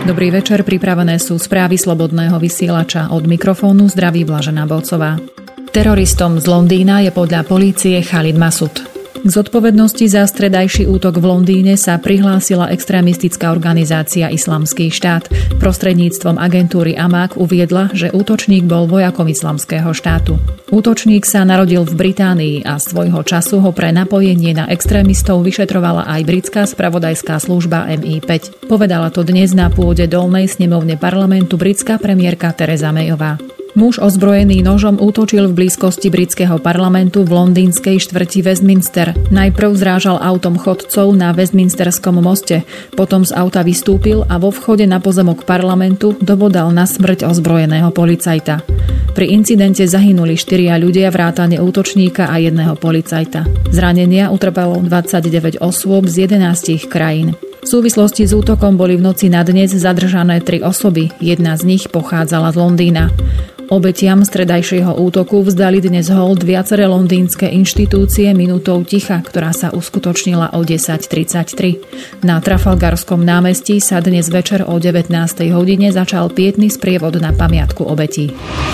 Dobrý večer, pripravené sú správy Slobodného vysielača. Od mikrofónu zdraví Blažená Bolcová. Teroristom z Londýna je podľa polície Khalid Masud. K zodpovednosti za stredajší útok v Londýne sa prihlásila extrémistická organizácia Islamský štát. Prostredníctvom agentúry Amaq uviedla, že útočník bol vojakom Islamského štátu. Útočník sa narodil v Británii a svojho času ho pre napojenie na extrémistov vyšetrovala aj britská spravodajská služba MI5. Povedala to dnes na pôde dolnej snemovne parlamentu britská premiérka Theresa Mayová. Muž ozbrojený nožom útočil v blízkosti britského parlamentu v londýnskej štvrti Westminster. Najprv zrážal autom chodcov na Westminsterskom moste, potom z auta vystúpil a vo vchode na pozemok parlamentu dobodal na smrť ozbrojeného policajta. Pri incidente zahynuli 4 ľudia vrátane útočníka a 1 policajta. Zranenia utrpelo 29 osôb z 11 krajín. V súvislosti s útokom boli v noci na dnes zadržané 3 osoby, jedna z nich pochádzala z Londýna. Obetiam stredajšieho útoku vzdali dnes hold viaceré londýnske inštitúcie minútou ticha, ktorá sa uskutočnila o 10:33. Na Trafalgarskom námestí sa dnes večer o 19. hodine začal pietný sprievod na pamiatku obetí.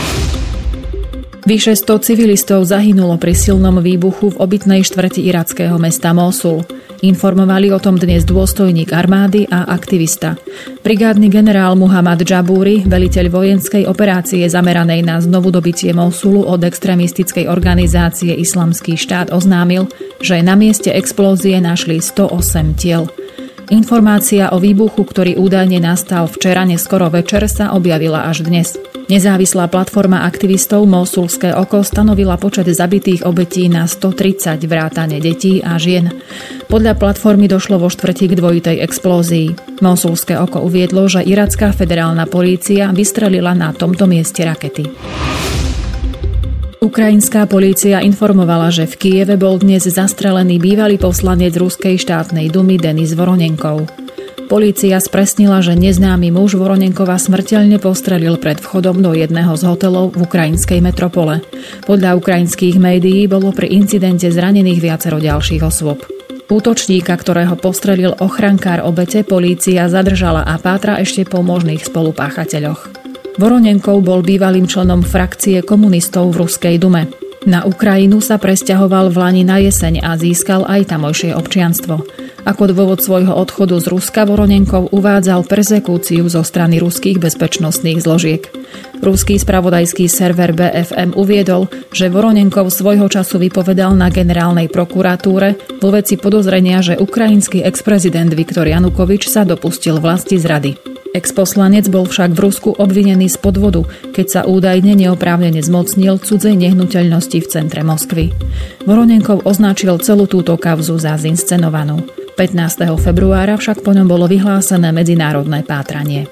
Vyše 100 civilistov zahynulo pri silnom výbuchu v obytnej štvrti irackého mesta Mosul. Informovali o tom dnes dôstojník armády a aktivista. Brigádny generál Muhammad Džabúri, veliteľ vojenskej operácie zameranej na znovudobitie Mosulu od extrémistickej organizácie Islamský štát oznámil, že na mieste explózie našli 108 tiel. Informácia o výbuchu, ktorý údajne nastal včera neskoro večer, sa objavila až dnes. Nezávislá platforma aktivistov Mosulské oko stanovila počet zabitých obetí na 130 vrátane detí a žien. Podľa platformy došlo vo štvrti k dvojitej explózii. Mosulské oko uviedlo, že iracká federálna polícia vystrelila na tomto mieste rakety. Ukrajinská polícia informovala, že v Kyjeve bol dnes zastrelený bývalý poslanec Ruskej štátnej dumy Denis Voronenkov. Polícia spresnila, že neznámy muž Voronenkova smrteľne postrelil pred vchodom do jedného z hotelov v ukrajinskej metropole. Podľa ukrajinských médií bolo pri incidente zranených viacero ďalších osôb. Útočníka, ktorého postrelil ochrankár obete, polícia zadržala a pátra ešte po možných spolupáchateľoch. Voronenkov bol bývalým členom frakcie komunistov v Ruskej dume. Na Ukrajinu sa presťahoval v lani na jeseň a získal aj tamojšie občianstvo. Ako dôvod svojho odchodu z Ruska Voronenkov uvádzal perzekúciu zo strany ruských bezpečnostných zložiek. Ruský spravodajský server BFM uviedol, že Voronenkov svojho času vypovedal na generálnej prokuratúre vo veci podozrenia, že ukrajinský exprezident Viktor Janukovič sa dopustil vlasti zrady. Exposlanec bol však v Rusku obvinený z podvodu, keď sa údajne neoprávnene zmocnil cudzej nehnuteľnosti v centre Moskvy. Voronenkov označil celú túto kauzu za zinscenovanú. 15. februára však po ňom bolo vyhlásené medzinárodné pátranie.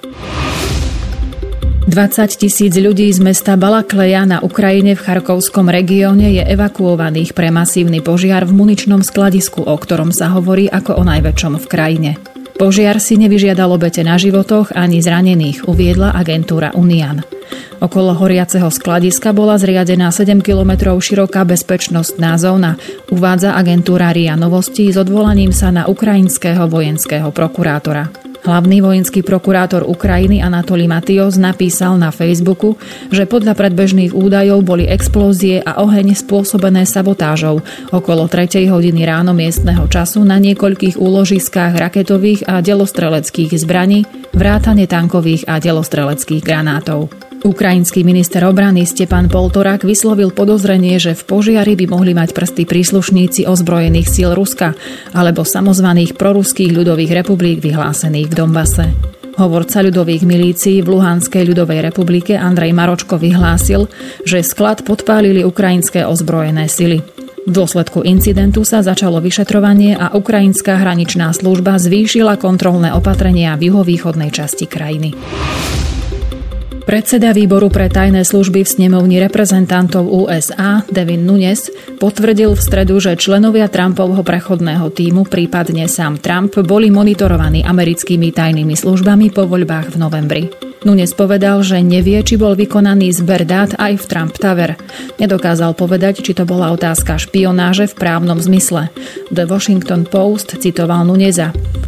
20 000 ľudí z mesta Balakleja na Ukrajine v Charkovskom regióne je evakuovaných pre masívny požiar v muničnom skladisku, o ktorom sa hovorí ako o najväčšom v krajine. Požiar si nevyžiadal obete na životoch ani zranených, uviedla agentúra Unian. Okolo horiaceho skladiska bola zriadená 7 km široká bezpečnostná zóna, uvádza agentúra RIA Novosti s odvolaním sa na ukrajinského vojenského prokurátora. Hlavný vojenský prokurátor Ukrajiny Anatolij Matios napísal na Facebooku, že podľa predbežných údajov boli explózie a oheň spôsobené sabotážou okolo 3 hodiny ráno miestneho času na niekoľkých úložiskách raketových a delostreleckých zbraní, vrátane tankových a delostreleckých granátov. Ukrajinský minister obrany Stepan Poltorak vyslovil podozrenie, že v požiari by mohli mať prsty príslušníci ozbrojených síl Ruska alebo samozvaných proruských ľudových republik vyhlásených v Donbase. Hovorca ľudových milícií v Luhanskej ľudovej republike Andrej Maročko vyhlásil, že sklad podpálili ukrajinské ozbrojené sily. V dôsledku incidentu sa začalo vyšetrovanie a ukrajinská hraničná služba zvýšila kontrolné opatrenia v juhovýchodnej časti krajiny. Predseda výboru pre tajné služby v snemovni reprezentantov USA Devin Nunes potvrdil v stredu, že členovia Trumpovho prechodného tímu, prípadne sám Trump, boli monitorovaní americkými tajnými službami po voľbách v novembri. Nunes povedal, že nevie, či bol vykonaný zber dát aj v Trump Tower. Nedokázal povedať, či to bola otázka špionáže v právnom zmysle. The Washington Post citoval Nunesa.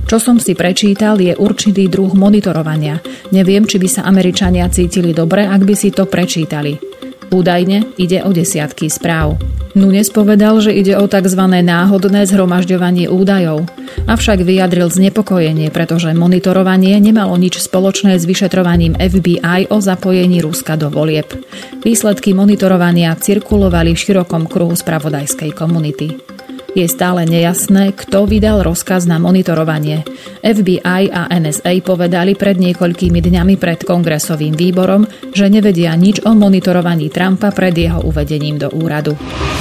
Čo som si prečítal, je určitý druh monitorovania. Neviem, či by sa Američania cítili dobre, ak by si to prečítali. Údajne ide o desiatky správ. Nunes povedal, že ide o tzv. Náhodné zhromažďovanie údajov. Avšak vyjadril znepokojenie, pretože monitorovanie nemalo nič spoločné s vyšetrovaním FBI o zapojení Ruska do volieb. Výsledky monitorovania cirkulovali v širokom kruhu spravodajskej komunity. Je stále nejasné, kto vydal rozkaz na monitorovanie. FBI a NSA povedali pred niekoľkými dňami pred kongresovým výborom, že nevedia nič o monitorovaní Trumpa pred jeho uvedením do úradu.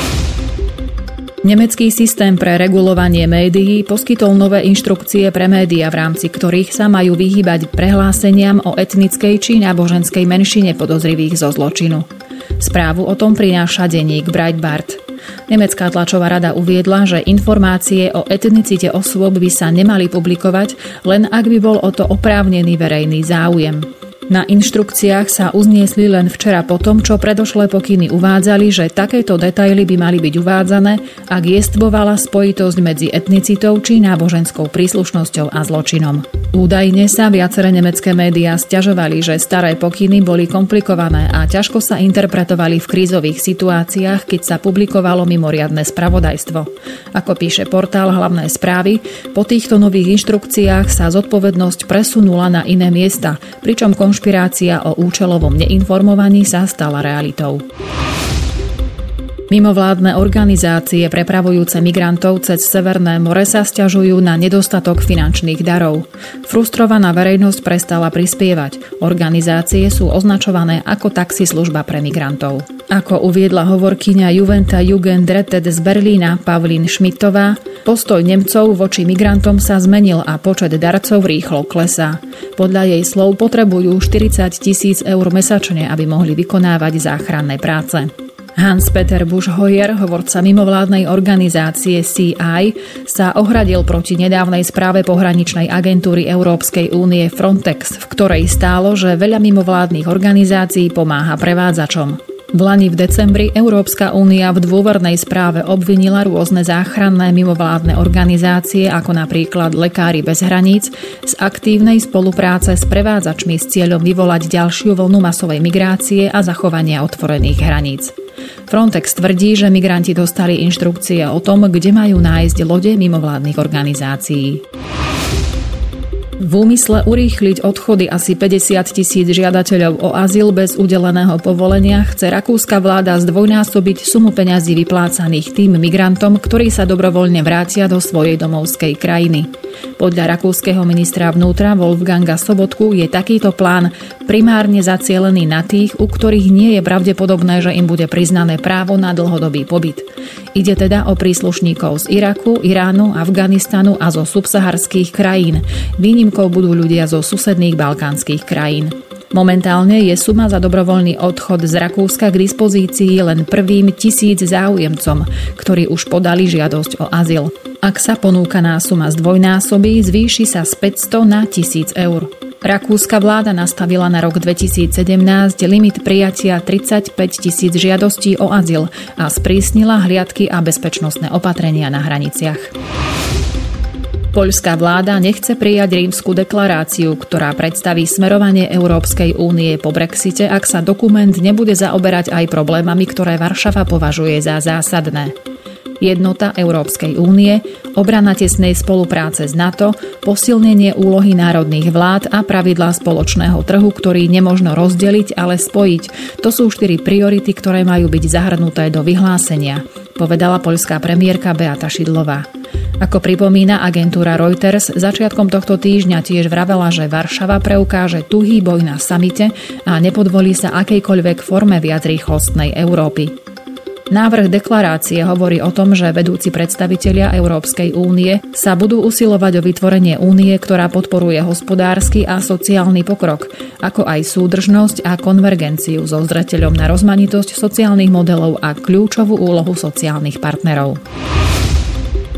Nemecký systém pre regulovanie médií poskytol nové inštrukcie pre médiá, v rámci ktorých sa majú vyhýbať prehláseniam o etnickej či náboženskej menšine podozrivých zo zločinu. Správu o tom prináša denník Breitbart. Nemecká tlačová rada uviedla, že informácie o etnicite osôb by sa nemali publikovať, len ak by bol o to oprávnený verejný záujem. Na inštrukciách sa uzniesli len včera po tom, čo predošlé pokyny uvádzali, že takéto detaily by mali byť uvádzané, ak jestvovala spojitosť medzi etnicitou či náboženskou príslušnosťou a zločinom. Údajne sa viaceré nemecké médiá sťažovali, že staré pokyny boli komplikované a ťažko sa interpretovali v krízových situáciách, keď sa publikovalo mimoriadne spravodajstvo. Ako píše portál Hlavné správy, po týchto nových inštrukciách sa zodpovednosť presunula na iné miesta, pričom konšpirácia o účelovom neinformovaní sa stala realitou. Mimovládne organizácie prepravujúce migrantov cez Severné more sa sťažujú na nedostatok finančných darov. Frustrovaná verejnosť prestala prispievať. Organizácie sú označované ako taxislužba pre migrantov. Ako uviedla hovorkyňa Juventa Jugendrettet z Berlína Pavlín Šmitová, postoj Nemcov voči migrantom sa zmenil a počet darcov rýchlo klesá. Podľa jej slov potrebujú 40 000 eur mesačne, aby mohli vykonávať záchranné práce. Hans-Peter Buschhoyer, hovorca mimovládnej organizácie CI, sa ohradil proti nedávnej správe pohraničnej agentúry Európskej únie Frontex, v ktorej stálo, že veľa mimovládnych organizácií pomáha prevádzačom. Vlani v decembri Európska únia v dôvernej správe obvinila rôzne záchranné mimovládne organizácie, ako napríklad Lekári bez hraníc, z aktívnej spolupráce s prevádzačmi s cieľom vyvolať ďalšiu vlnu masovej migrácie a zachovania otvorených hraníc. Frontex tvrdí, že migranti dostali inštrukcie o tom, kde majú nájsť lode mimovládnych organizácií. V úmysle urýchliť odchody asi 50 000 žiadateľov o azyl bez udeleného povolenia chce rakúska vláda zdvojnásobiť sumu peňazí vyplácaných tým migrantom, ktorí sa dobrovoľne vrátia do svojej domovskej krajiny. Podľa rakúskeho ministra vnútra Wolfganga Sobotku je takýto plán primárne zacielený na tých, u ktorých nie je pravdepodobné, že im bude priznané právo na dlhodobý pobyt. Ide teda o príslušníkov z Iraku, Iránu, Afganistanu a zo subsaharských krajín. Výnimkou budú ľudia zo susedných balkánskych krajín. Momentálne je suma za dobrovoľný odchod z Rakúska k dispozícii len prvým 1000 záujemcom, ktorí už podali žiadosť o azyl. Ak sa ponúkaná suma zdvojnásobí, zvýši sa z 500 na 1000 eur. Rakúska vláda nastavila na rok 2017 limit prijatia 35 000 žiadostí o azyl a sprísnila hliadky a bezpečnostné opatrenia na hraniciach. Poľská vláda nechce prijať Rímsku deklaráciu, ktorá predstaví smerovanie Európskej únie po Brexite, ak sa dokument nebude zaoberať aj problémami, ktoré Varšava považuje za zásadné. Jednota Európskej únie, obrana tesnej spolupráce s NATO, posilnenie úlohy národných vlád a pravidlá spoločného trhu, ktorý nemožno rozdeliť, ale spojiť. To sú 4 priority, ktoré majú byť zahrnuté do vyhlásenia, povedala poľská premiérka Beata Šidlová. Ako pripomína agentúra Reuters, začiatkom tohto týždňa tiež vravela, že Varšava preukáže tuhý boj na samite a nepodvolí sa akejkoľvek forme viac rýchlostnej Európy. Návrh deklarácie hovorí o tom, že vedúci predstavitelia Európskej únie sa budú usilovať o vytvorenie únie, ktorá podporuje hospodársky a sociálny pokrok, ako aj súdržnosť a konvergenciu so zreteľom na rozmanitosť sociálnych modelov a kľúčovú úlohu sociálnych partnerov.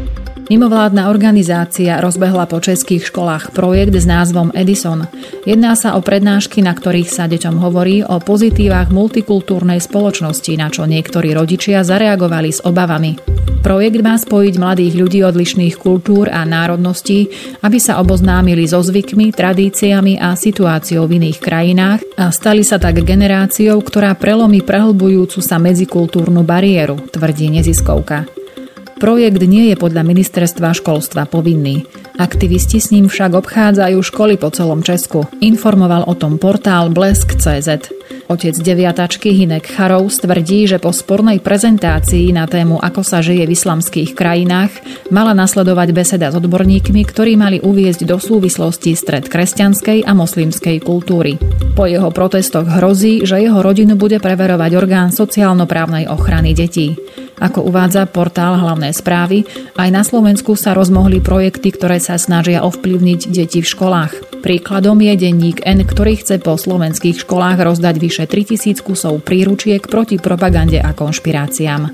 Mimovládna organizácia rozbehla po českých školách projekt s názvom Edison. Jedná sa o prednášky, na ktorých sa deťom hovorí o pozitívach multikultúrnej spoločnosti, na čo niektorí rodičia zareagovali s obavami. Projekt má spojiť mladých ľudí odlišných kultúr a národností, aby sa oboznámili so zvykmi, tradíciami a situáciou v iných krajinách a stali sa tak generáciou, ktorá prelomí prehlbujúcu sa medzikultúrnu bariéru, tvrdí neziskovka. Projekt nie je podľa ministerstva školstva povinný. Aktivisti s ním však obchádzajú školy po celom Česku. Informoval o tom portál Blesk.cz. Otec deviatačky Hinek Charous tvrdí, že po spornej prezentácii na tému ako sa žije v islamských krajinách mala nasledovať beseda s odborníkmi, ktorí mali uviesť do súvislosti stret kresťanskej a moslimskej kultúry. Po jeho protestoch hrozí, že jeho rodinu bude preverovať orgán sociálno-právnej ochrany detí. Ako uvádza portál Hlavné správy, aj na Slovensku sa rozmohli projekty, ktoré sa snažia ovplyvniť deti v školách. Príkladom je denník N, ktorý chce po slovenských školách rozdať vyše 3000 kusov príručiek proti propagande a konšpiráciám.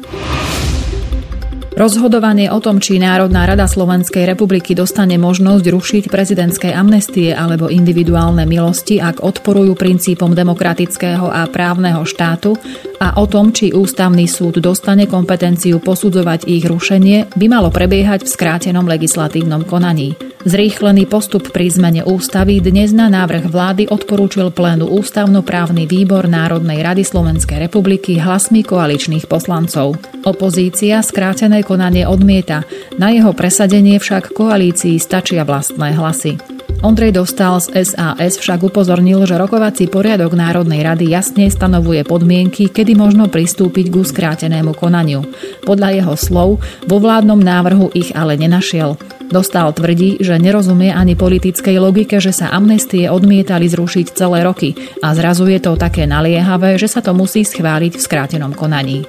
Rozhodovanie o tom, či Národná rada Slovenskej republiky dostane možnosť rušiť prezidentské amnestie alebo individuálne milosti, ak odporujú princípom demokratického a právneho štátu, a o tom, či ústavný súd dostane kompetenciu posudzovať ich rušenie, by malo prebiehať v skrátenom legislatívnom konaní. Zrýchlený postup pri zmene ústavy dnes na návrh vlády odporúčil plénu Ústavnoprávny výbor Národnej rady Slovenskej republiky hlasmi koaličných poslancov. Opozícia skrátené konanie odmieta, na jeho presadenie však koalícii stačia vlastné hlasy. Ondrej Dostál z SAS však upozornil, že rokovací poriadok Národnej rady jasne stanovuje podmienky, kedy možno pristúpiť ku skrátenému konaniu. Podľa jeho slov vo vládnom návrhu ich ale nenašiel. Dostál tvrdí, že nerozumie ani politickej logike, že sa amnestie odmietali zrušiť celé roky a zrazu je to také naliehavé, že sa to musí schváliť v skrátenom konaní.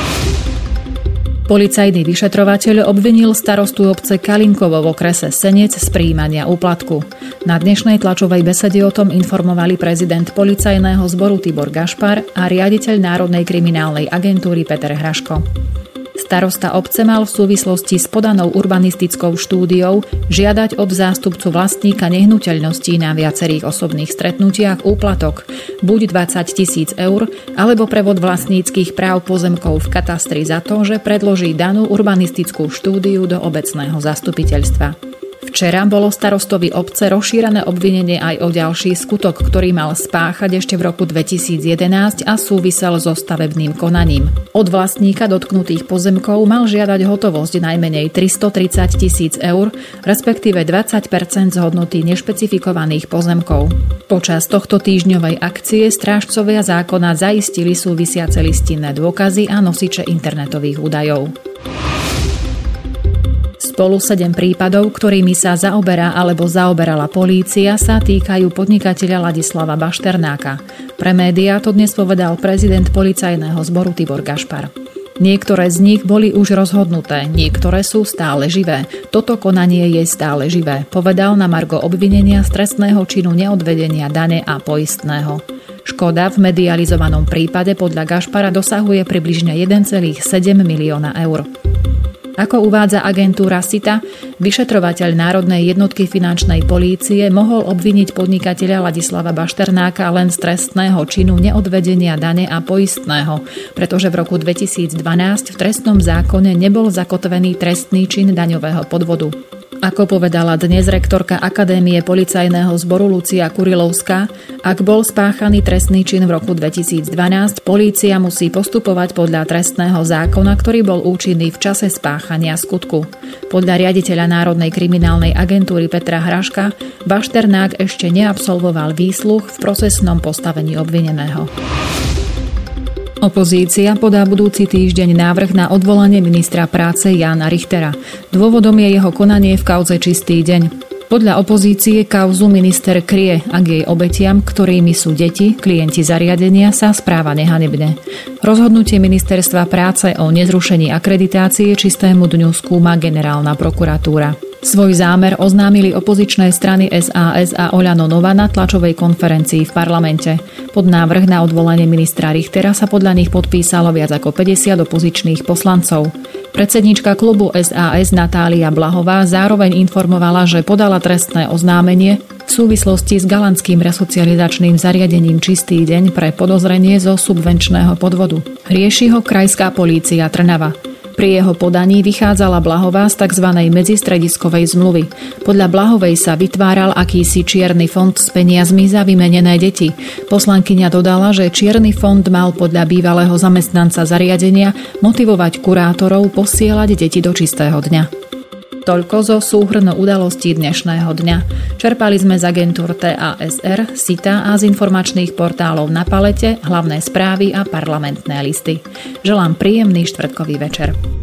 Policajný vyšetrovateľ obvinil starostu obce Kalinkovo v okrese Senec z prijímania úplatku. Na dnešnej tlačovej besede o tom informovali prezident policajného zboru Tibor Gašpar a riaditeľ Národnej kriminálnej agentúry Peter Hraško. Starosta obce mal v súvislosti s podanou urbanistickou štúdiou žiadať od zástupcu vlastníka nehnuteľností na viacerých osobných stretnutiach úplatok, buď 20 000 eur, alebo prevod vlastníckych práv pozemkov v katastri za to, že predloží danú urbanistickú štúdiu do obecného zastupiteľstva. Včera bolo starostovi obce rozšírené obvinenie aj o ďalší skutok, ktorý mal spáchať ešte v roku 2011 a súvisel so stavebným konaním. Od vlastníka dotknutých pozemkov mal žiadať hotovosť najmenej 330 000 eur, respektíve 20% z hodnoty nešpecifikovaných pozemkov. Počas tohto týždňovej akcie strážcovia zákona zaistili súvisiace listinné dôkazy a nosiče internetových údajov. Spolu 7 prípadov, ktorými sa zaoberá alebo zaoberala polícia, sa týkajú podnikateľa Ladislava Bašternáka. Pre médiá to dnes povedal prezident policajného zboru Tibor Gašpar. Niektoré z nich boli už rozhodnuté, niektoré sú stále živé. Toto konanie je stále živé, povedal na margo obvinenia z trestného činu neodvedenia dane a poistného. Škoda v medializovanom prípade podľa Gašpara dosahuje približne 1,7 milióna eur. Ako uvádza agentúra SITA, vyšetrovateľ Národnej jednotky finančnej polície mohol obviniť podnikateľa Ladislava Bašternáka len z trestného činu neodvedenia dane a poistného, pretože v roku 2012 v trestnom zákone nebol zakotvený trestný čin daňového podvodu. Ako povedala dnes rektorka Akadémie policajného zboru Lucia Kurilovská, ak bol spáchaný trestný čin v roku 2012, polícia musí postupovať podľa trestného zákona, ktorý bol účinný v čase spáchania skutku. Podľa riaditeľa Národnej kriminálnej agentúry Petra Hraška, Bašternák ešte neabsolvoval výsluch v procesnom postavení obvineného. Opozícia podá budúci týždeň návrh na odvolanie ministra práce Jána Richtera. Dôvodom je jeho konanie v kauze Čistý deň. Podľa opozície kauzu minister kryje, ak jej obetiam, ktorými sú deti, klienti zariadenia, sa správa nehanebne. Rozhodnutie ministerstva práce o nezrušení akreditácie Čistému dňu skúma generálna prokuratúra. Svoj zámer oznámili opozičné strany SAS a Oľano Nova na tlačovej konferencii v parlamente. Pod návrh na odvolanie ministra Richtera sa podľa nich podpísalo viac ako 50 opozičných poslancov. Predsednička klubu SAS Natália Blahová zároveň informovala, že podala trestné oznámenie v súvislosti s galantským resocializačným zariadením Čistý deň pre podozrenie zo subvenčného podvodu. Rieši ho krajská polícia Trnava. Pri jeho podaní vychádzala Blahová z tzv. Medzistrediskovej zmluvy. Podľa Blahovej sa vytváral akýsi čierny fond s peniazmi za vymenené deti. Poslankyňa dodala, že čierny fond mal podľa bývalého zamestnanca zariadenia motivovať kurátorov posielať deti do čistého dňa. Toľko zo súhrnu udalostí dnešného dňa. Čerpali sme z agentúr TASR, SITA a z informačných portálov Na palete, Hlavné správy a Parlamentné listy. Želám príjemný štvrtkový večer.